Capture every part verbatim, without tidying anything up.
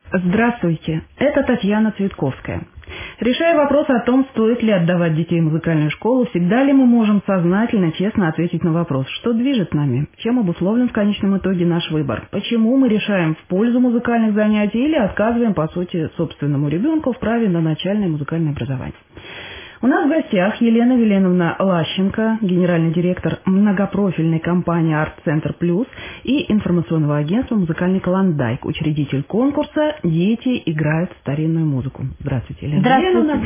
Здравствуйте, это Татьяна Цветковская. Решая вопрос о том, стоит ли отдавать детей в музыкальную школу, всегда ли мы можем сознательно, честно ответить на вопрос, что движет нами, чем обусловлен в конечном итоге наш выбор, почему мы решаем в пользу музыкальных занятий или отказываем, по сути, собственному ребенку в праве на начальное музыкальное образование. У нас в гостях Елена Веленовна Лащенко, генеральный директор многопрофильной компании «Арт-центр Плюс» и информационного агентства «Музыкальный Клондайк», учредитель конкурса «Дети играют старинную музыку». Здравствуйте, Елена Здравствуйте. Веленовна.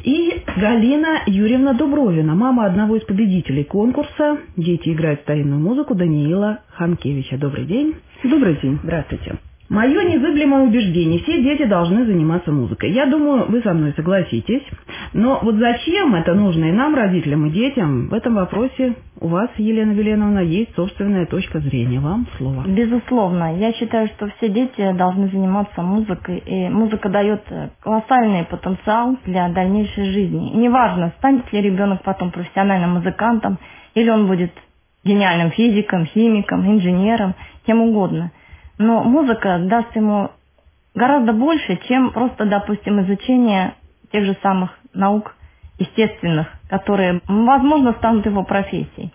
И Галина Юрьевна Дубровина, мама одного из победителей конкурса «Дети играют старинную музыку» Даниила Ханкевича. Добрый день. Добрый день. Здравствуйте. Мое незыблемое убеждение – все дети должны заниматься музыкой. Я думаю, вы со мной согласитесь. Но вот зачем это нужно и нам, родителям, и детям, в этом вопросе у вас, Елена Веленовна, есть собственная точка зрения. Вам слово. Безусловно. Я считаю, что все дети должны заниматься музыкой. И музыка дает колоссальный потенциал для дальнейшей жизни. И неважно, станет ли ребенок потом профессиональным музыкантом, или он будет гениальным физиком, химиком, инженером, кем угодно. Но музыка даст ему гораздо больше, чем просто, допустим, изучение тех же самых наук естественных, которые, возможно, станут его профессией.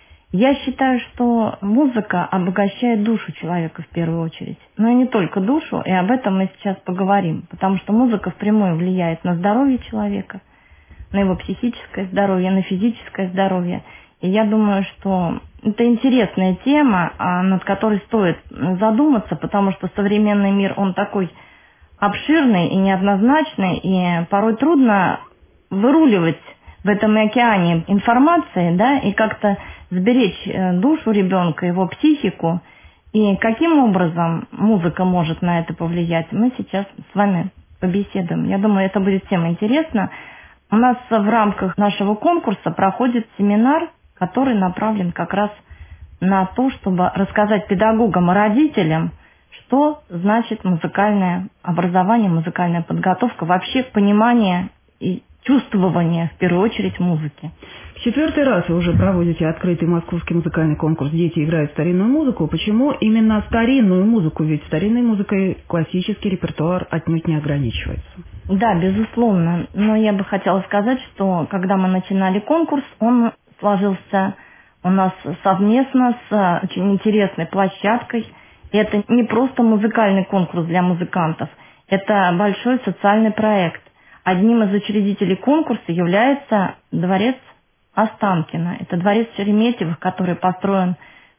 Я считаю, что музыка обогащает душу человека в первую очередь. Но и не только душу, и об этом мы сейчас поговорим. Потому что музыка впрямую влияет на здоровье человека, на его психическое здоровье, на физическое здоровье. И я думаю, что это интересная тема, над которой стоит задуматься, потому что современный мир, он такой обширный и неоднозначный, и порой трудно выруливать в этом океане информации, да, и как-то сберечь душу ребенка, его психику, и каким образом музыка может на это повлиять. Мы сейчас с вами побеседуем. Я думаю, это будет всем интересно. У нас в рамках нашего конкурса проходит семинар, который направлен как раз на то, чтобы рассказать педагогам и родителям, что значит музыкальное образование, музыкальная подготовка, вообще понимание и чувствование, в первую очередь, музыки. В четвертый раз вы уже проводите открытый московский музыкальный конкурс «Дети играют старинную музыку». Почему именно старинную музыку? Ведь старинной музыкой классический репертуар отнюдь не ограничивается. Да, безусловно. Но я бы хотела сказать, что когда мы начинали конкурс, он сложился у нас совместно с очень интересной площадкой. Это не просто музыкальный конкурс для музыкантов, это большой социальный проект. Одним из учредителей конкурса является дворец Останкино. Это дворец Шереметьевых, который построен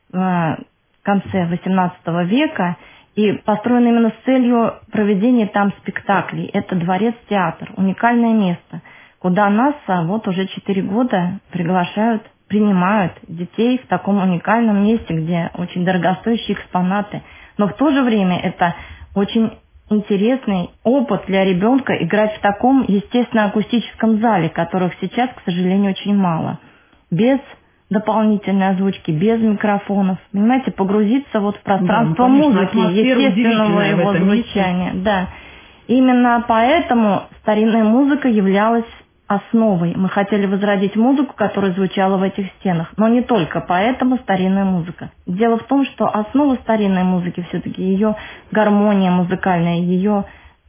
в конце восемнадцатого века и построен именно с целью проведения там спектаклей. Это дворец-театр, уникальное место, куда нас вот уже четыре года приглашают, принимают детей в таком уникальном месте, где очень дорогостоящие экспонаты. Но в то же время это очень интересный опыт для ребенка играть в таком естественно-акустическом зале, которых сейчас, к сожалению, очень мало. Без дополнительной озвучки, без микрофонов. Понимаете, погрузиться вот в пространство да, ну, конечно, музыки, естественного его звучания. Да. Именно поэтому старинная музыка являлась основой. Мы хотели возродить музыку, которая звучала в этих стенах. Но не только поэтому старинная музыка. Дело в том, что основа старинной музыки все-таки ее гармония музыкальная, ее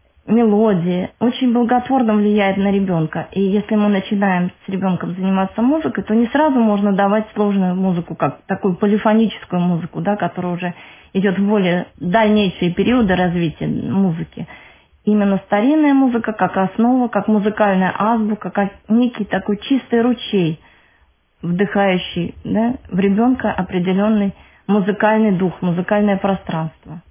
мелодия очень благотворно влияет на ребенка. И если мы начинаем с ребенком заниматься музыкой, то не сразу можно давать сложную музыку, как такую полифоническую музыку, да, которая уже идет в более дальнейшие периоды развития музыки. Именно старинная музыка как основа, как музыкальная азбука, как некий такой чистый ручей, вдыхающий, да, в ребенка определенный музыкальный дух, музыкальное пространство.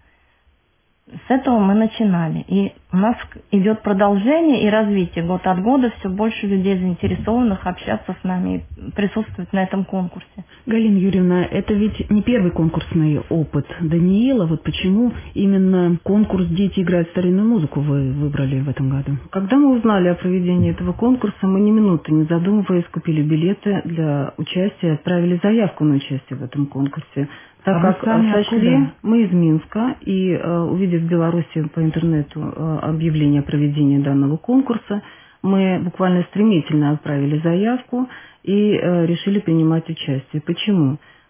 С этого мы начинали. И у нас идет продолжение и развитие. Год от года все больше людей заинтересованных общаться с нами и присутствовать на этом конкурсе. Галина Юрьевна, это ведь не первый конкурсный опыт Даниила. Вот почему именно конкурс «Дети играют старинную музыку» вы выбрали в этом году? Когда мы узнали о проведении этого конкурса, мы ни минуты не задумываясь купили билеты для участия, отправили заявку на участие в этом конкурсе. Так а как сами сочли, откуда? Мы из Минска, и э, увидев в Беларуси по интернету э, объявление о проведении данного конкурса, мы буквально стремительно отправили заявку и э, решили принимать участие. Почему?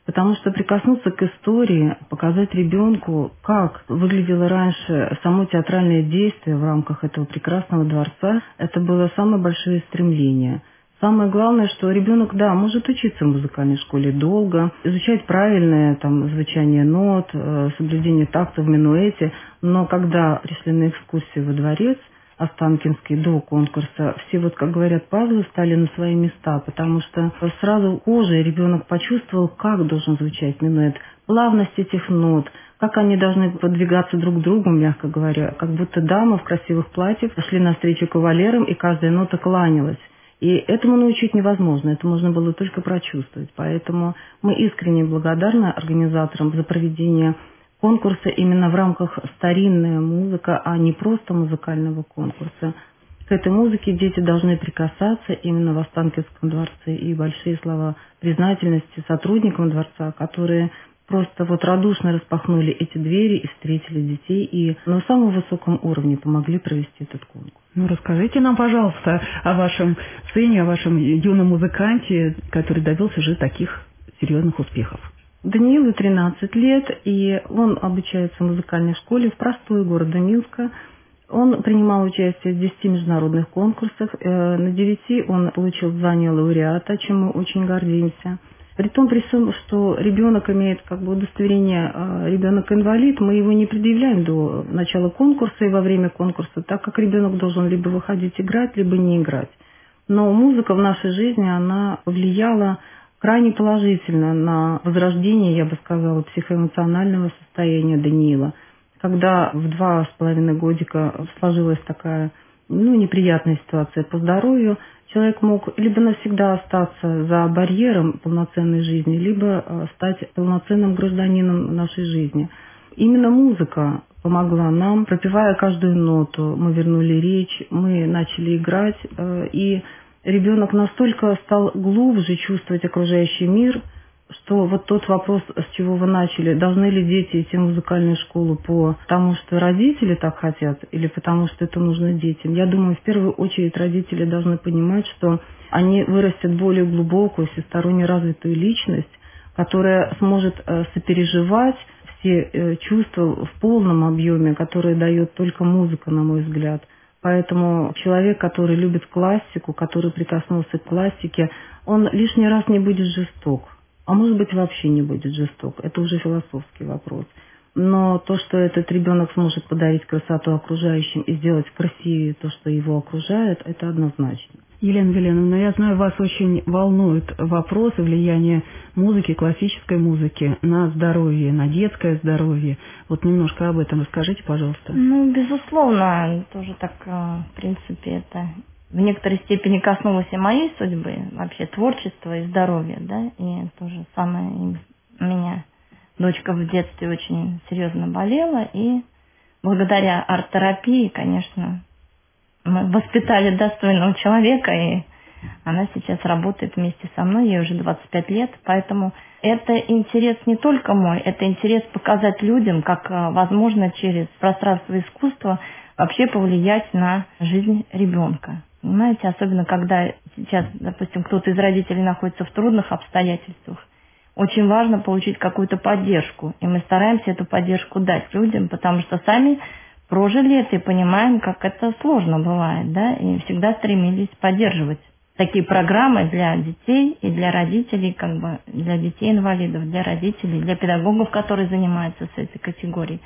Потому что прикоснуться к истории, показать ребенку, как выглядело раньше само театральное действие в рамках этого прекрасного дворца, это было самое большое стремление. Самое главное, что ребенок, да, может учиться в музыкальной школе долго, изучать правильное там звучание нот, соблюдение такта в минуэте, но когда пришли на экскурсию во дворец Останкинский до конкурса, все, вот как говорят, пазлы стали на свои места, потому что сразу кожей ребенок почувствовал, как должен звучать минуэт, плавность этих нот, как они должны подвигаться друг к другу, мягко говоря, как будто дамы в красивых платьях шли навстречу кавалерам, и каждая нота кланялась. И этому научить невозможно, это можно было только прочувствовать. Поэтому мы искренне благодарны организаторам за проведение конкурса именно в рамках старинная музыка, а не просто музыкального конкурса. К этой музыке дети должны прикасаться именно в Останкинском дворце. И большие слова признательности сотрудникам дворца, которые просто вот радушно распахнули эти двери и встретили детей, и на самом высоком уровне помогли провести этот конкурс. Ну, расскажите нам, пожалуйста, о вашем сыне, о вашем юном музыканте, который добился уже таких серьезных успехов. Даниилу тринадцать лет, и он обучается в музыкальной школе в простой города Минска. Он принимал участие в десяти международных конкурсах. На девяти он получил звание лауреата, чем мы очень гордимся. При том, при том, что ребенок имеет как бы удостоверение ребенок-инвалид, мы его не предъявляем до начала конкурса и во время конкурса, так как ребенок должен либо выходить играть, либо не играть. Но музыка в нашей жизни, она повлияла крайне положительно на возрождение, я бы сказала, психоэмоционального состояния Даниила. Когда в два с половиной годика сложилась такая, ну, неприятная ситуация по здоровью, человек мог либо навсегда остаться за барьером полноценной жизни, либо стать полноценным гражданином нашей жизни. Именно музыка помогла нам, пропевая каждую ноту, мы вернули речь, мы начали играть, и ребенок настолько стал глубже чувствовать окружающий мир, что вот тот вопрос, с чего вы начали, должны ли дети идти в музыкальную школу потому, что родители так хотят, или потому, что это нужно детям. Я думаю, в первую очередь родители должны понимать, что они вырастят более глубокую, всесторонне развитую личность, которая сможет сопереживать все чувства в полном объеме, которые дает только музыка, на мой взгляд. Поэтому человек, который любит классику, который прикоснулся к классике, он лишний раз не будет жесток. А может быть, вообще не будет жесток. Это уже философский вопрос. Но то, что этот ребенок сможет подарить красоту окружающим и сделать красивее то, что его окружает, это однозначно. Елена Веленовна, я знаю, вас очень волнуют вопросы влияния музыки, классической музыки на здоровье, на детское здоровье. Вот немножко об этом расскажите, пожалуйста. Ну, безусловно, тоже так, в принципе, это в некоторой степени коснулось и моей судьбы, вообще творчества и здоровья, да, и то же самое у меня дочка в детстве очень серьезно болела, и благодаря арт-терапии, конечно, мы воспитали достойного человека, и она сейчас работает вместе со мной, ей уже двадцать пять лет, поэтому это интерес не только мой, это интерес показать людям, как возможно через пространство искусства вообще повлиять на жизнь ребенка. Понимаете, особенно когда сейчас, допустим, кто-то из родителей находится в трудных обстоятельствах, очень важно получить какую-то поддержку, и мы стараемся эту поддержку дать людям, потому что сами прожили это и понимаем, как это сложно бывает, да, и всегда стремились поддерживать такие программы для детей и для родителей, как бы для детей-инвалидов, для родителей, для педагогов, которые занимаются с этой категорией.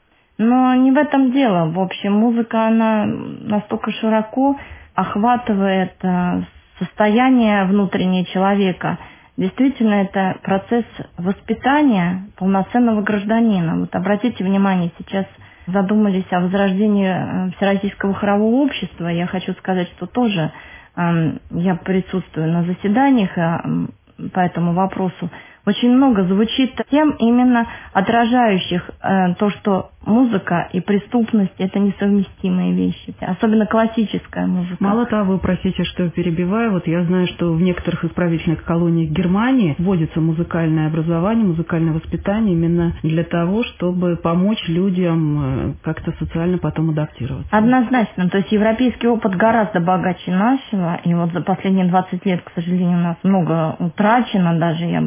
Но не в этом дело. В общем, музыка, она настолько широко охватывает состояние внутреннее человека. Действительно, это процесс воспитания полноценного гражданина. Вот обратите внимание, сейчас задумались о возрождении Всероссийского хорового общества. Я хочу сказать, что тоже э, я присутствую на заседаниях э, по этому вопросу. Очень много звучит тем именно отражающих э, то, что музыка и преступность – это несовместимые вещи, особенно классическая музыка. Мало того, простите, что перебиваю, вот я знаю, что в некоторых исправительных колониях Германии вводится музыкальное образование, музыкальное воспитание именно для того, чтобы помочь людям как-то социально потом адаптироваться. Однозначно, то есть европейский опыт гораздо богаче нашего, и вот за последние двадцать лет, к сожалению, у нас много утрачено даже, я бы сказала,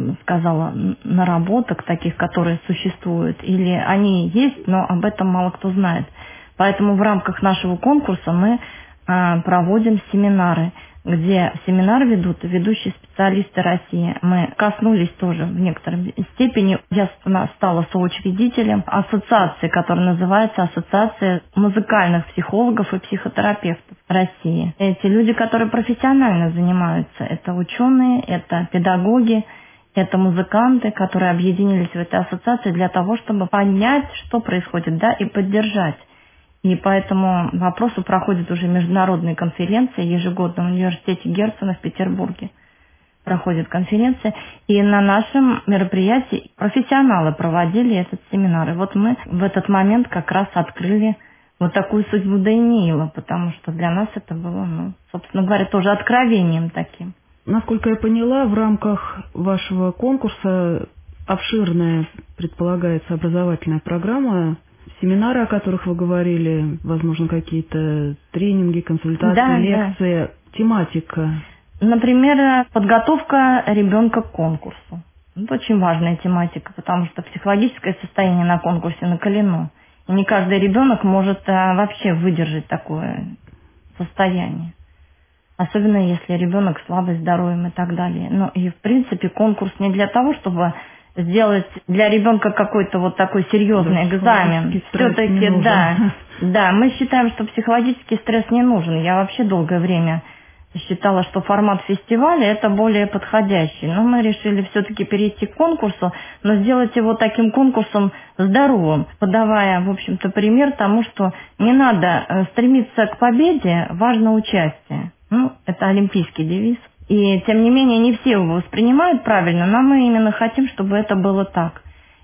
сказала, наработок таких, которые существуют, или они есть, но об этом мало кто знает. Поэтому в рамках нашего конкурса мы а, проводим семинары, где семинар ведут ведущие специалисты России. Мы коснулись тоже в некоторой степени. Я стала соучредителем ассоциации, которая называется Ассоциация музыкальных психологов и психотерапевтов России. Эти люди, которые профессионально занимаются, это ученые, это педагоги, это музыканты, которые объединились в этой ассоциации для того, чтобы понять, что происходит, да, и поддержать. И по этому вопросу проходят уже международные конференции ежегодно в университете Герцена в Петербурге. Проходит конференция. И на нашем мероприятии профессионалы проводили этот семинар. И вот мы в этот момент как раз открыли вот такую судьбу Даниила, потому что для нас это было, ну, собственно говоря, тоже откровением таким. Насколько я поняла, в рамках вашего конкурса обширная предполагается образовательная программа. Семинары, о которых вы говорили, возможно, какие-то тренинги, консультации, да, лекции, да. Тематика. Например, подготовка ребенка к конкурсу. Это очень важная тематика, потому что психологическое состояние на конкурсе накалено. И не каждый ребенок может вообще выдержать такое состояние. Особенно если ребенок слабый здоровьем и так далее. Ну и в принципе конкурс не для того, чтобы сделать для ребенка какой-то вот такой серьезный да, экзамен. Все-таки, да, да, мы считаем, что психологический стресс не нужен. Я вообще долгое время считала, что формат фестиваля это более подходящий. Но мы решили все-таки перейти к конкурсу, но сделать его таким конкурсом здоровым, подавая, в общем-то, пример тому, что не надо стремиться к победе, важно участие. Ну, это олимпийский девиз. И, тем не менее, не все его воспринимают правильно, но мы именно хотим, чтобы это было так.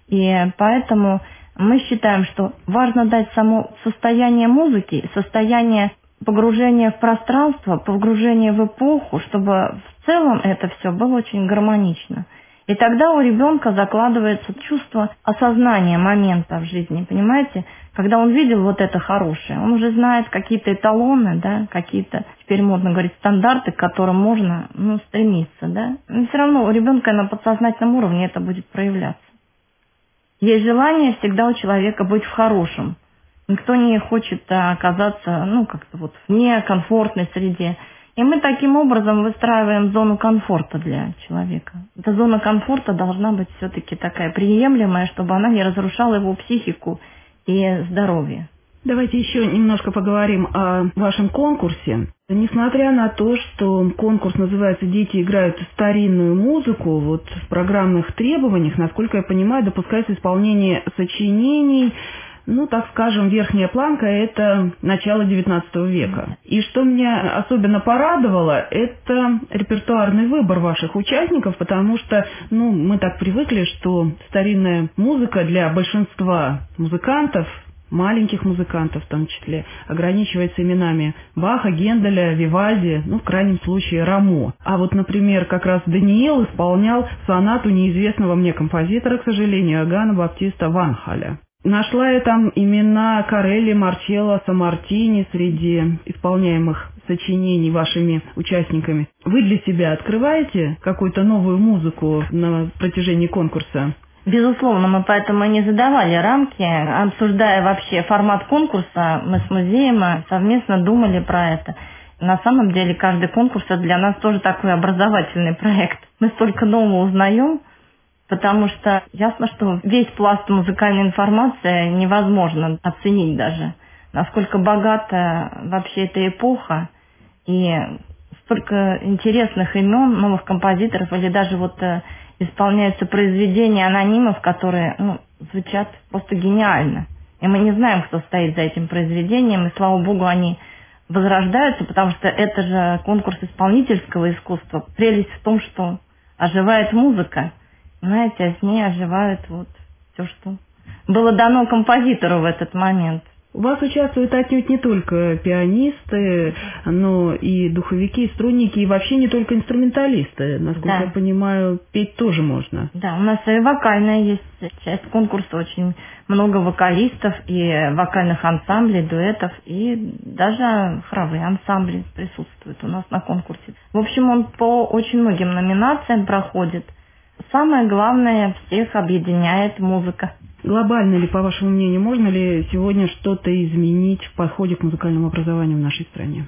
И поэтому мы считаем, что важно дать само состояние музыки, состояние погружения в пространство, погружения в эпоху, чтобы в целом это все было очень гармонично. И тогда у ребенка закладывается чувство осознания момента в жизни, понимаете? Когда он видел вот это хорошее, он уже знает какие-то эталоны, да, какие-то, теперь модно говорить, стандарты, к которым можно, ну, стремиться, да. Но все равно у ребенка на подсознательном уровне это будет проявляться. Есть желание всегда у человека быть в хорошем. Никто не хочет оказаться, ну, как-то вот в некомфортной среде. И мы таким образом выстраиваем зону комфорта для человека. Эта зона комфорта должна быть все-таки такая приемлемая, чтобы она не разрушала его психику и здоровье. Давайте еще немножко поговорим о вашем конкурсе. Несмотря на то, что конкурс называется «Дети играют старинную музыку», вот в программных требованиях, насколько я понимаю, допускается исполнение сочинений. Ну, так скажем, верхняя планка – это начало девятнадцатого века. И что меня особенно порадовало, это репертуарный выбор ваших участников, потому что, ну, мы так привыкли, что старинная музыка для большинства музыкантов, маленьких музыкантов в том числе, ограничивается именами Баха, Генделя, Вивальди, ну, в крайнем случае, Рамо. А вот, например, как раз Даниил исполнял сонату неизвестного мне композитора, к сожалению, Иоганна Баптиста Ванхаля. Нашла я там имена Корелли, Марчелло, Саммартини среди исполняемых сочинений вашими участниками. Вы для себя открываете какую-то новую музыку на протяжении конкурса? Безусловно, мы поэтому и не задавали рамки. Обсуждая вообще формат конкурса, мы с музеем совместно думали про это. На самом деле каждый конкурс для нас тоже такой образовательный проект. Мы столько нового узнаем. Потому что ясно, что весь пласт музыкальной информации невозможно оценить даже. Насколько богата вообще эта эпоха и столько интересных имен, новых композиторов, или даже вот э, исполняются произведения анонимов, которые ну, звучат просто гениально. И мы не знаем, кто стоит за этим произведением, и слава богу, они возрождаются, потому что это же конкурс исполнительского искусства. Прелесть в том, что оживает музыка. Знаете, а с ней оживает вот все, что было дано композитору в этот момент. У вас участвуют отнюдь не только пианисты, но и духовики, и струнники, и вообще не только инструменталисты. Насколько да. я понимаю, петь тоже можно. Да, у нас и вокальная есть часть конкурса, очень много вокалистов и вокальных ансамблей, дуэтов, и даже хоровые ансамбли присутствуют у нас на конкурсе. В общем, он по очень многим номинациям проходит. самое главное, всех объединяет музыка. Глобально ли, по вашему мнению, можно ли сегодня что-то изменить в подходе к музыкальному образованию в нашей стране?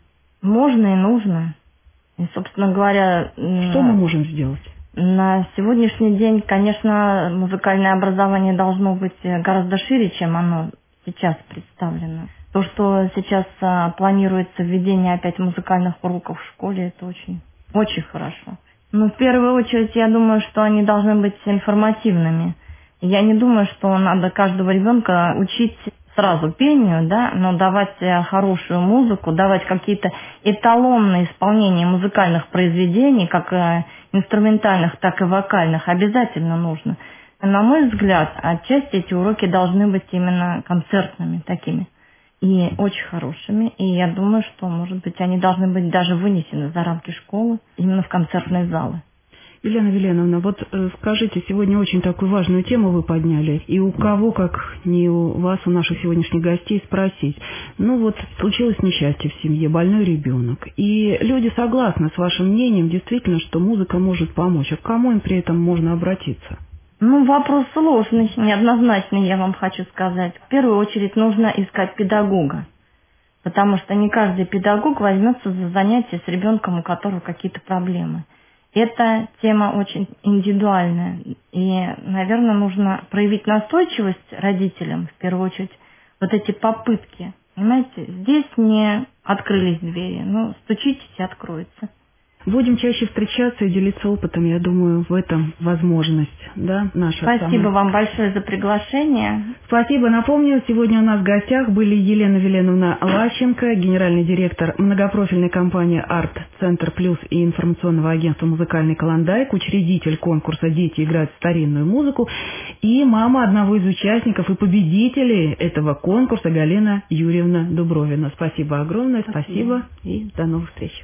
Можно и нужно. И, собственно говоря... Что мы можем сделать? На сегодняшний день, конечно, музыкальное образование должно быть гораздо шире, чем оно сейчас представлено. То, что сейчас а, планируется введение опять музыкальных уроков в школе, это очень, очень хорошо. Но в первую очередь, я думаю, что они должны быть информативными. Я не думаю, что надо каждого ребенка учить сразу пению, да, но давать хорошую музыку, давать какие-то эталонные исполнения музыкальных произведений, как инструментальных, так и вокальных, обязательно нужно. На мой взгляд, отчасти эти уроки должны быть именно концертными такими и очень хорошими. И я думаю, что, может быть, они должны быть даже вынесены за рамки школы, именно в концертные залы. Елена Веленовна, вот э, скажите, сегодня очень такую важную тему вы подняли, и у кого, как не у вас, у наших сегодняшних гостей, спросить. Ну вот, случилось несчастье в семье, больной ребенок, и люди согласны с вашим мнением, действительно, что музыка может помочь, а к кому им при этом можно обратиться? Ну, вопрос сложный, неоднозначный, я вам хочу сказать. В первую очередь нужно искать педагога, потому что не каждый педагог возьмется за занятия с ребенком, у которого какие-то проблемы. Эта тема очень индивидуальная, и, наверное, нужно проявить настойчивость родителям, в первую очередь, вот эти попытки. Понимаете, здесь не открылись двери, но стучитесь и откроется. Будем чаще встречаться и делиться опытом, я думаю, в этом возможность, да, наша. Спасибо самая... вам большое за приглашение. Спасибо. Напомню, сегодня у нас в гостях были Елена Веленовна Лащенко, генеральный директор многопрофильной компании «Арт-Центр Плюс» и информационного агентства «Музыкальный Клондайк», учредитель конкурса «Дети играют в старинную музыку», и мама одного из участников и победителей этого конкурса Галина Юрьевна Дубровина. Спасибо огромное, спасибо, спасибо и до новых встреч.